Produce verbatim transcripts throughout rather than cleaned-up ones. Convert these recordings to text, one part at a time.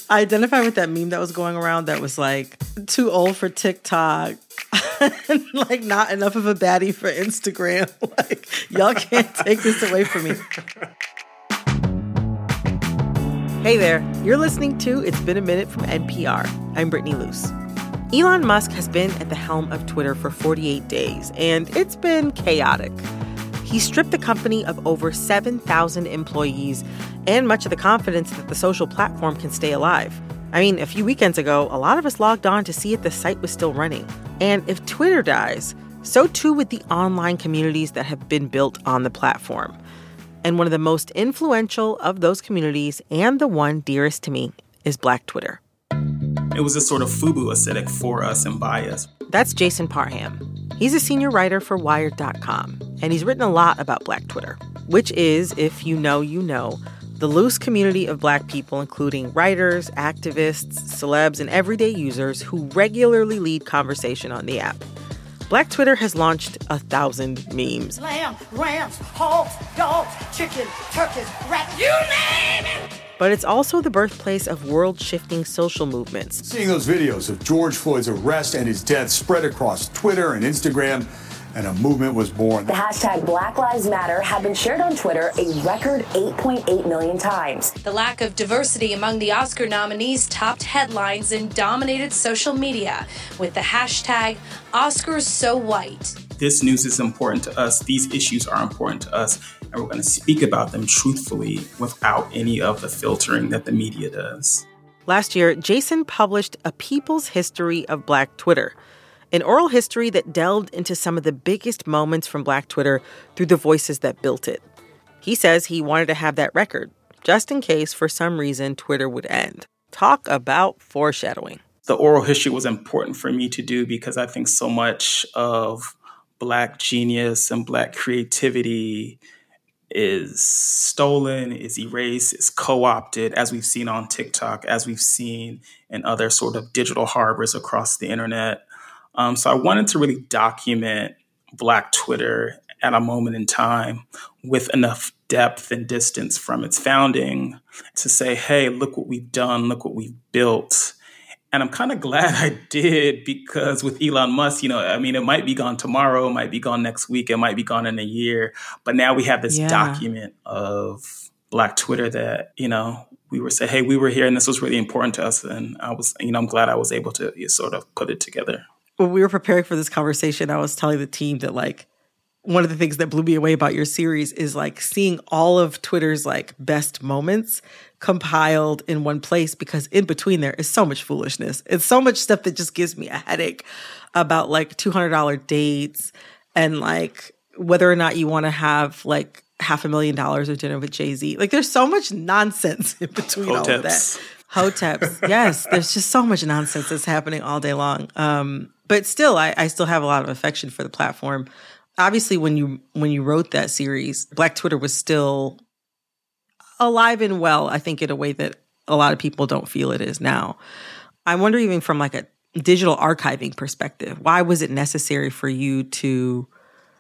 I identify with that meme that was going around that was like, too old for TikTok, and like not enough of a baddie for Instagram. Like, y'all can't take this away from me. Hey there, you're listening to It's Been a Minute from N P R. I'm Brittany Luce. Elon Musk has been at the helm of Twitter for forty-eight days, and it's been chaotic. He stripped the company of over seven thousand employees and much of the confidence that the social platform can stay alive. I mean, a few weekends ago, a lot of us logged on to see if the site was still running. And if Twitter dies, so too would the online communities that have been built on the platform. And one of the most influential of those communities, and the one dearest to me, is Black Twitter. It was a sort of FUBU aesthetic for us and by us. That's Jason Parham. He's a senior writer for Wired dot com, and he's written a lot about Black Twitter, which is, if you know, you know, the loose community of Black people, including writers, activists, celebs, and everyday users who regularly lead conversation on the app. Black Twitter has launched a thousand memes. Lamb, rams, hogs, dogs, chicken, turkeys, rat, you name it! But it's also the birthplace of world-shifting social movements. Seeing those videos of George Floyd's arrest and his death spread across Twitter and Instagram, and a movement was born. The hashtag Black Lives Matter have been shared on Twitter a record eight point eight million times. The lack of diversity among the Oscar nominees topped headlines and dominated social media with the hashtag Oscars So White. This news is important to us. These issues are important to us. And we're going to speak about them truthfully without any of the filtering that the media does. Last year, Jason published A People's History of Black Twitter, an oral history that delved into some of the biggest moments from Black Twitter through the voices that built it. He says he wanted to have that record, just in case for some reason Twitter would end. Talk about foreshadowing. The oral history was important for me to do because I think so much of Black genius and Black creativity is stolen, is erased, is co-opted, as we've seen on TikTok, as we've seen in other sort of digital harbors across the internet. Um, so I wanted to really document Black Twitter at a moment in time with enough depth and distance from its founding to say, hey, look what we've done, look what we've built. And I'm kind of glad I did, because with Elon Musk, you know, I mean, it might be gone tomorrow, it might be gone next week, it might be gone in a year. But now we have this yeah. document of Black Twitter that, you know, we were saying, hey, we were here and this was really important to us. And I was, you know, I'm glad I was able to you know, sort of put it together. When we were preparing for this conversation, I was telling the team that, like, one of the things that blew me away about your series is, like, seeing all of Twitter's, like, best moments compiled in one place, because in between there is so much foolishness. It's so much stuff that just gives me a headache about, like, two hundred dollars dates and, like, whether or not you want to have, like, half a million dollars of dinner with Jay-Z. Like, there's so much nonsense in between Hoteps. all of that. Hoteps. Yes, there's just so much nonsense that's happening all day long. Um, but still, I, I still have a lot of affection for the platform. Obviously, when you when you wrote that series, Black Twitter was still alive and well, I think, in a way that a lot of people don't feel it is now. I wonder, even from like a digital archiving perspective, why was it necessary for you to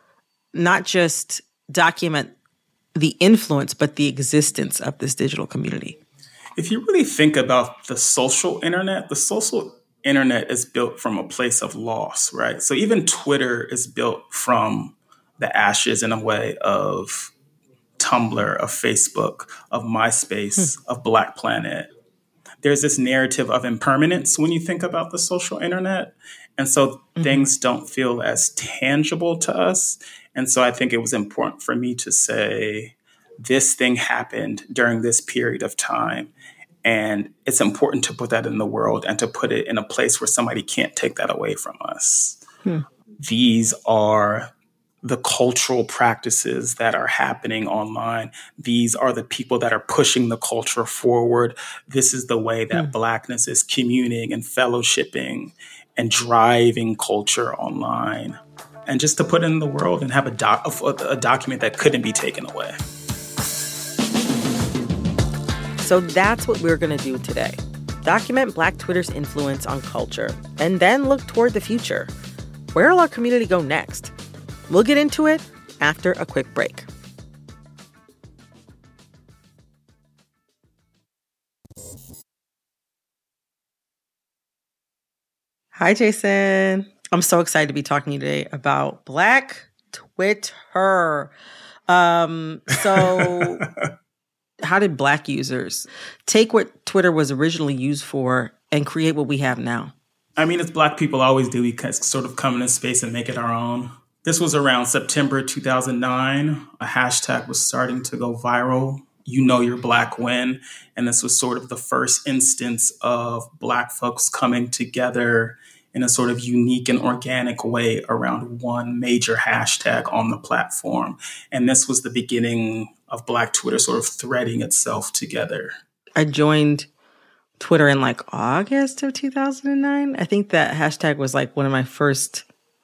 not just document the influence, but the existence of this digital community? If you really think about the social internet, the social internet is built from a place of loss, right? So even Twitter is built from the ashes, in a way, of Tumblr, of Facebook, of MySpace, hmm. of Black Planet. There's this narrative of impermanence when you think about the social internet. And so mm-hmm. things don't feel as tangible to us. And so I think it was important for me to say, this thing happened during this period of time. And it's important to put that in the world and to put it in a place where somebody can't take that away from us. Hmm. These are the cultural practices that are happening online. These are the people that are pushing the culture forward. This is the way that hmm. Blackness is communing and fellowshipping and driving culture online. And just to put it in the world and have a, doc- a document that couldn't be taken away. So that's what we're going to do today. Document Black Twitter's influence on culture, and then look toward the future. Where will our community go next? We'll get into it after a quick break. Hi, Jason. I'm so excited to be talking to you today about Black Twitter. Um, so how did Black users take what Twitter was originally used for and create what we have now? I mean, as Black people always do, we sort of come into space and make it our own. This was around September two thousand nine. A hashtag was starting to go viral. You know you're Black when. And this was sort of the first instance of Black folks coming together in a sort of unique and organic way around one major hashtag on the platform. And this was the beginning of Black Twitter sort of threading itself together. I joined Twitter in like August of two thousand nine. I think that hashtag was like one of my first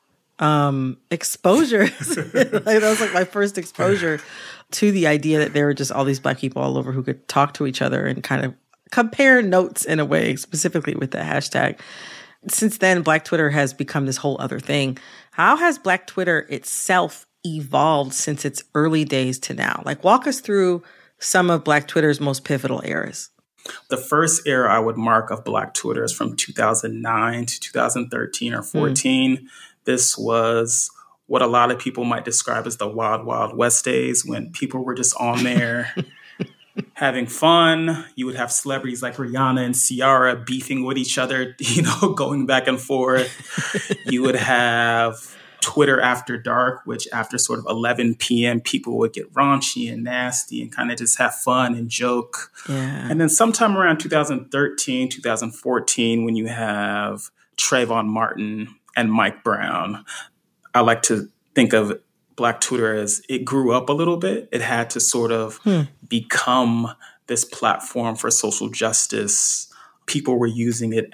um, exposures. Like, that was like my first exposure to the idea that there were just all these Black people all over who could talk to each other and kind of compare notes in a way, specifically with the hashtag. Since then, Black Twitter has become this whole other thing. How has Black Twitter itself evolved since its early days to now? Like, walk us through some of Black Twitter's most pivotal eras. The first era I would mark of Black Twitter is from two thousand nine to two thousand thirteen or fourteen. Mm. This was what a lot of people might describe as the Wild Wild West days, when people were just on there having fun. You would have celebrities like Rihanna and Ciara beefing with each other, you know, going back and forth. You would have Twitter after dark, which after sort of eleven p.m., people would get raunchy and nasty and kind of just have fun and joke. Yeah. And then sometime around two thousand thirteen, two thousand fourteen, when you have Trayvon Martin and Mike Brown, I like to think of Black Twitter as it grew up a little bit. It had to sort of hmm. become this platform for social justice. People were using it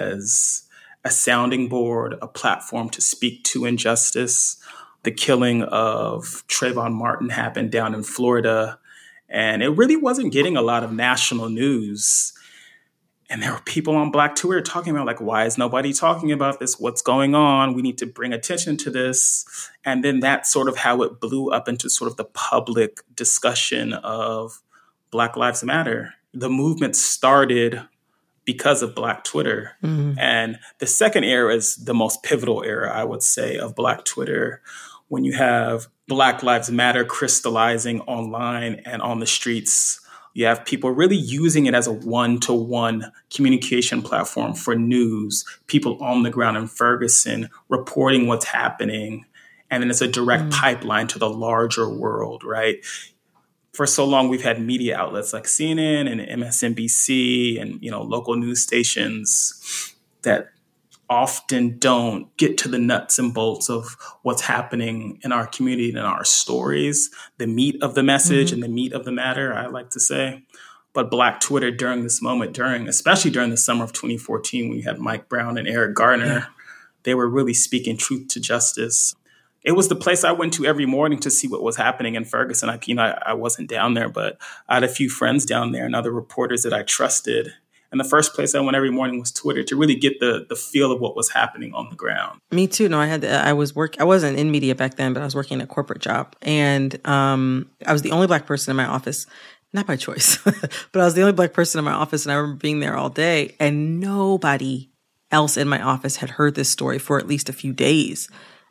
as a sounding board, a platform to speak to injustice. The killing of Trayvon Martin happened down in Florida, and it really wasn't getting a lot of national news. And there were people on Black Twitter talking about, like, why is nobody talking about this? What's going on? We need to bring attention to this. And then that's sort of how it blew up into sort of the public discussion of Black Lives Matter. The movement started because of Black Twitter. Mm-hmm. And the second era is the most pivotal era, I would say, of Black Twitter, when you have Black Lives Matter crystallizing online and on the streets. You have people really using it as a one-to-one communication platform for news, people on the ground in Ferguson reporting what's happening. And then it's a direct mm. pipeline to the larger world, right? For so long, we've had media outlets like C N N and M S N B C and, you know, local news stations that often don't get to the nuts and bolts of what's happening in our community and in our stories, the meat of the message mm-hmm. and the meat of the matter, I like to say. But Black Twitter during this moment, during, especially during the summer of twenty fourteen, when you had Mike Brown and Eric Garner, yeah. they were really speaking truth to justice. It was the place I went to every morning to see what was happening in Ferguson. I, you know, I, I wasn't down there, but I had a few friends down there and other reporters that I trusted. And the first place I went every morning was Twitter to really get the the feel of what was happening on the ground. Me too. No, I had I was work. I wasn't in media back then, but I was working a corporate job, and um, I was the only Black person in my office, not by choice, but I was the only Black person in my office, and I remember being there all day, and nobody else in my office had heard this story for at least a few days,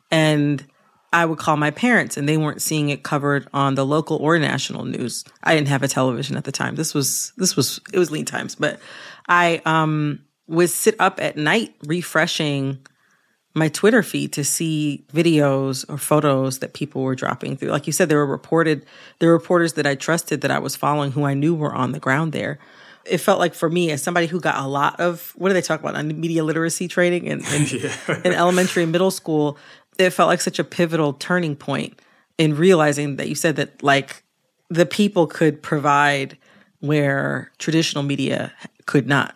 and I would call my parents and they weren't seeing it covered on the local or national news. I didn't have a television at the time. This was, this was, it was lean times, but I, um, would sit up at night refreshing my Twitter feed to see videos or photos that people were dropping through. Like you said, there were reported, there were reporters that I trusted that I was following who I knew were on the ground there. It felt like for me, as somebody who got a lot of, what do they talk about, media literacy training in, in, yeah. in elementary and middle school, it felt like such a pivotal turning point in realizing that you said that, like, the people could provide where traditional media could not.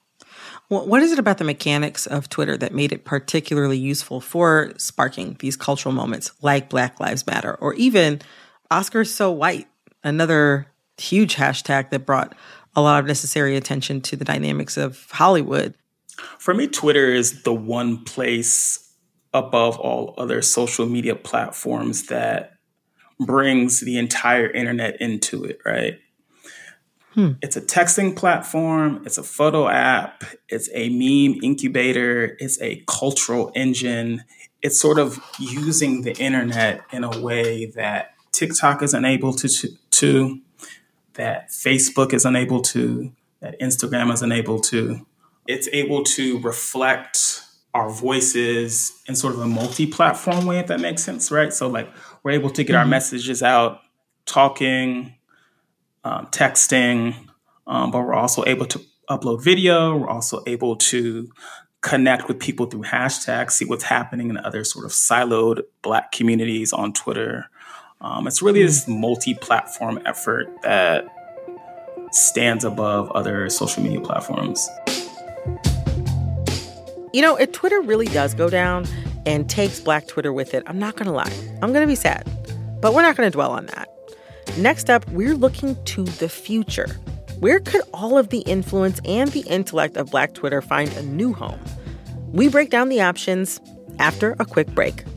What is it about the mechanics of Twitter that made it particularly useful for sparking these cultural moments like Black Lives Matter, or even Oscars So White, another huge hashtag that brought a lot of necessary attention to the dynamics of Hollywood? For me, Twitter is the one place above all other social media platforms that brings the entire internet into it, right? Hmm. It's a texting platform. It's a photo app. It's a meme incubator. It's a cultural engine. It's sort of using the internet in a way that TikTok is unable to, to, to that Facebook is unable to, that Instagram is unable to. It's able to reflect our voices in sort of a multi-platform way, if that makes sense, right? So like we're able to get mm-hmm. our messages out, talking, um, texting, um, but we're also able to upload video. We're also able to connect with people through hashtags, see what's happening in other sort of siloed Black communities on Twitter. Um, it's really this multi-platform effort that stands above other social media platforms. You know, if Twitter really does go down and takes Black Twitter with it, I'm not going to lie. I'm going to be sad. But we're not going to dwell on that. Next up, we're looking to the future. Where could all of the influence and the intellect of Black Twitter find a new home? We break down the options after a quick break.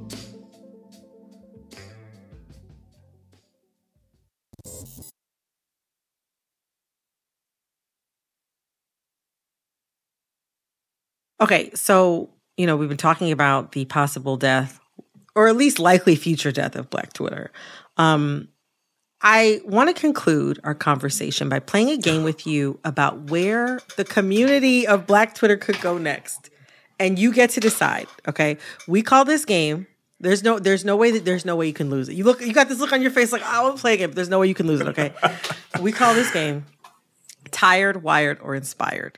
Okay, so, you know, we've been talking about the possible death, or at least likely future death of Black Twitter. Um, I want to conclude our conversation by playing a game with you about where the community of Black Twitter could go next. And you get to decide, okay? We call this game, there's no there's no way that there's no way you can lose it. You look you got this look on your face like, I will play a game, but there's no way you can lose it, okay? We call this game Tired, Wired, or Inspired.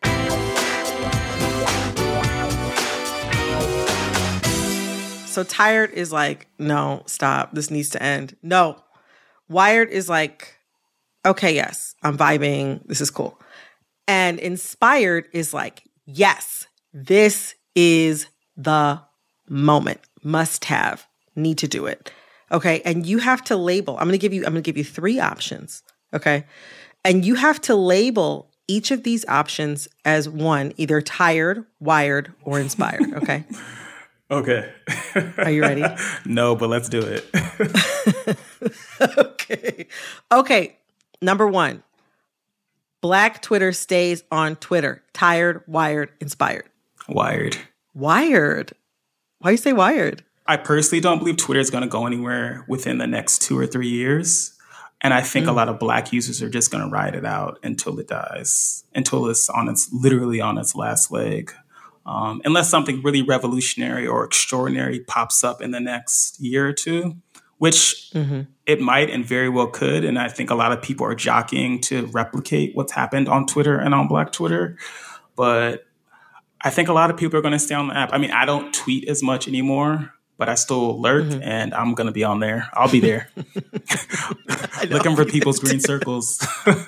So tired is like, no, stop. This needs to end. No. Wired is like, okay, yes, I'm vibing. This is cool. And inspired is like, yes, this is the moment. Must have. Need to do it. Okay. And you have to label. I'm going to give you, I'm going to give you three options. Okay. And you have to label each of these options as one, either tired, wired, or inspired. Okay. Okay. Are you ready? No, but let's do it. Okay. Okay. Number one, Black Twitter stays on Twitter. Tired, wired, inspired. Wired. Wired? Why you say wired? I personally don't believe Twitter is going to go anywhere within the next two or three years. And I think mm. a lot of Black users are just going to ride it out until it dies, until it's on its literally on its last leg. Um, unless something really revolutionary or extraordinary pops up in the next year or two, which mm-hmm. it might and very well could. And I think a lot of people are jockeying to replicate what's happened on Twitter and on Black Twitter. But I think a lot of people are going to stay on the app. I mean, I don't tweet as much anymore, but I still lurk mm-hmm. and I'm going to be on there. I'll be there. Looking for people's green circles.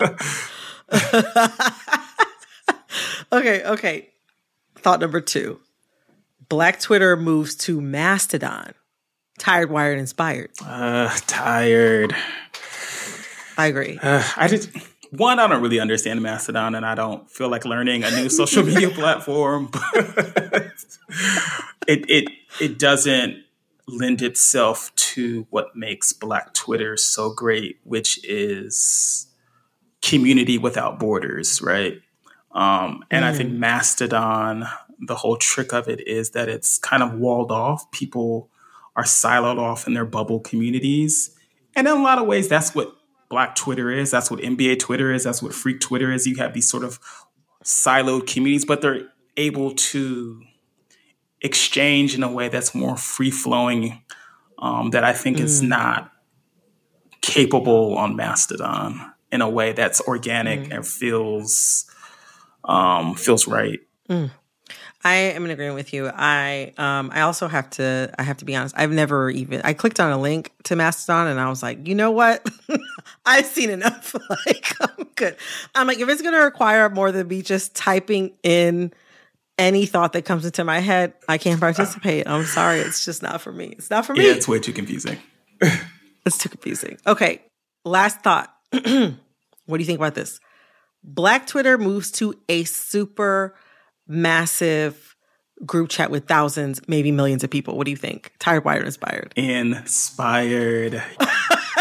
Okay, okay. Thought number two, Black Twitter moves to Mastodon. Tired, wired, inspired. Uh, tired. I agree. Uh, I just, one, I don't really understand Mastodon and I don't feel like learning a new social media platform. But it, it, it doesn't lend itself to what makes Black Twitter so great, which is community without borders, right? Um, and mm. I think Mastodon, the whole trick of it is that it's kind of walled off. People are siloed off in their bubble communities. And in a lot of ways, that's what Black Twitter is. That's what N B A Twitter is. That's what Freak Twitter is. You have these sort of siloed communities, but they're able to exchange in a way that's more free-flowing, um, that I think mm. is not capable on Mastodon in a way that's organic mm. and feels... Um, feels right. Mm. I am in agreement with you. I um, I also have to, I have to be honest. I've never even, I clicked on a link to Mastodon and I was like, you know what? I've seen enough. Like, I'm good. I'm like, if it's going to require more than me just typing in any thought that comes into my head, I can't participate. I'm sorry. It's just not for me. It's not for me. Yeah, it's way too confusing. It's too confusing. Okay. Last thought. What do you think about this? Black Twitter moves to a super massive group chat with thousands, maybe millions of people. What do you think? Tired, wired, inspired? Inspired.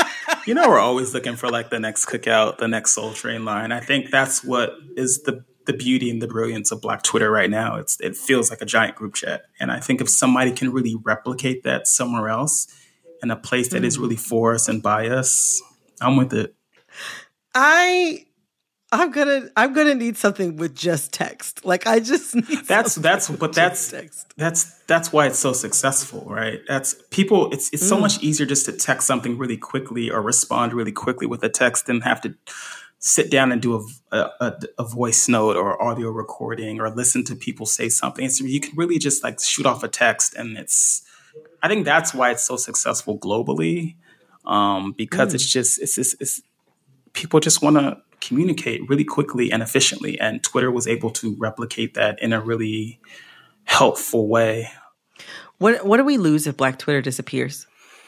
You know, we're always looking for like the next cookout, the next Soul Train line. I think that's what is the the beauty and the brilliance of Black Twitter right now. It's it feels like a giant group chat. And I think if somebody can really replicate that somewhere else in a place that mm. is really for us and by us, I'm with it. I I'm gonna I'm gonna need something with just text. Like I just need that's that's but that's text. that's that's why it's so successful, right? That's people. It's it's mm. so much easier just to text something really quickly or respond really quickly with a text than have to sit down and do a a, a voice note or audio recording or listen to people say something. So you can really just like shoot off a text, and it's. I think that's why it's so successful globally, um, because mm. it's just it's it's. it's people just want to communicate really quickly and efficiently. And Twitter was able to replicate that in a really helpful way. What what do we lose if Black Twitter disappears?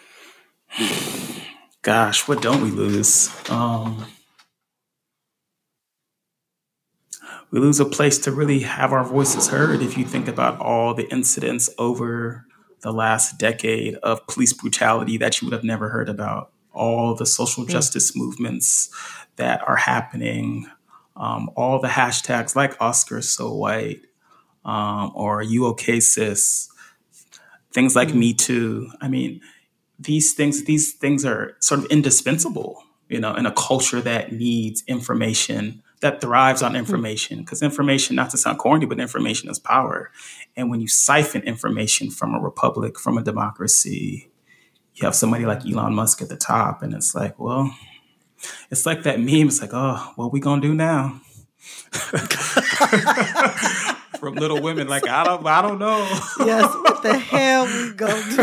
Gosh, what don't we lose? Um, we lose a place to really have our voices heard. If you think about all the incidents over the last decade of police brutality that you would have never heard about, all the social justice mm. movements that are happening, um, all the hashtags like Oscar So White um, or You OK Sis, things like mm. Me Too. I mean, these things these things are sort of indispensable, you know, in a culture that needs information, that thrives on information. Because information, not to sound corny, but information is power. And when you siphon information from a republic, from a democracy, you have somebody like Elon Musk at the top, and it's like, well, it's like that meme. It's like, oh, what we gonna do now? From Little Women, like I don't, I don't know. Yes, what the hell we gonna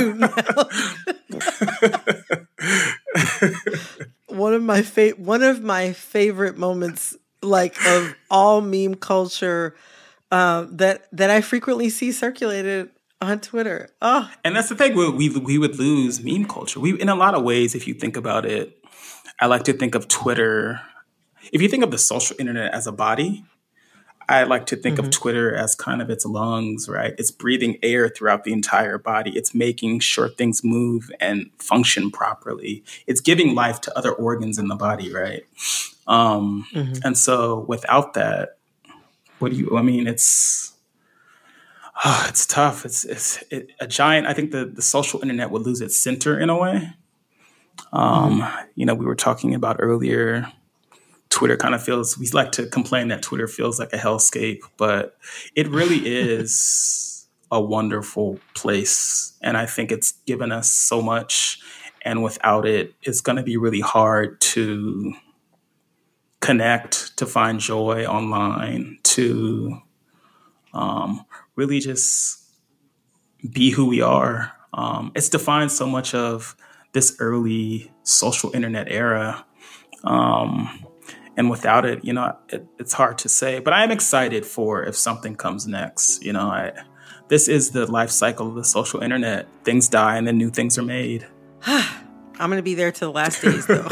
do now? one of my fa- one of my favorite moments, like of all meme culture, uh, that that I frequently see circulated on Twitter. Oh, and that's the thing. We, we we would lose meme culture. We, in a lot of ways, if you think about it, I like to think of Twitter. If you think of the social internet as a body, I like to think mm-hmm. of Twitter as kind of its lungs, right? It's breathing air throughout the entire body. It's making sure things move and function properly. It's giving life to other organs in the body, right? Um, mm-hmm. And so, without that, what do you? I mean, it's. Oh, it's tough. It's it's it, a giant. I think the, the social internet would lose its center in a way. Um, mm-hmm. You know, we were talking about earlier. Twitter kind of feels. We like to complain that Twitter feels like a hellscape, but it really is a wonderful place, and I think it's given us so much. And without it, it's going to be really hard to connect, to find joy online, to. Um, really just be who we are. Um, it's defined so much of this early social internet era. Um, and without it, you know, it, it's hard to say, but I am excited for if something comes next. You know, I, this is the life cycle of the social internet. Things die and then new things are made. I'm going to be there till the last days, though.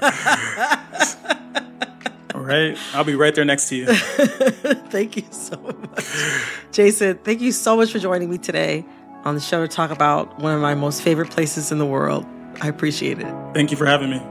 Right. I'll be right there next to you. Thank you so much. Jason, thank you so much for joining me today on the show to talk about one of my most favorite places in the world. I appreciate it. Thank you for having me.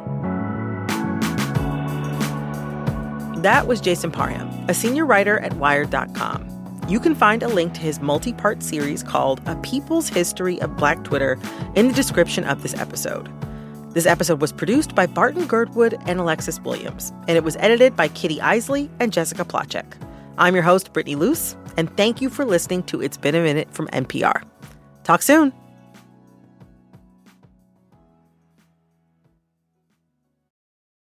That was Jason Parham, a senior writer at Wired dot com. You can find a link to his multi-part series called A People's History of Black Twitter in the description of this episode. This episode was produced by Barton Girdwood and Alexis Williams, and it was edited by Kitty Isley and Jessica Plotchek. I'm your host, Brittany Luce, and thank you for listening to It's Been a Minute from N P R. Talk soon.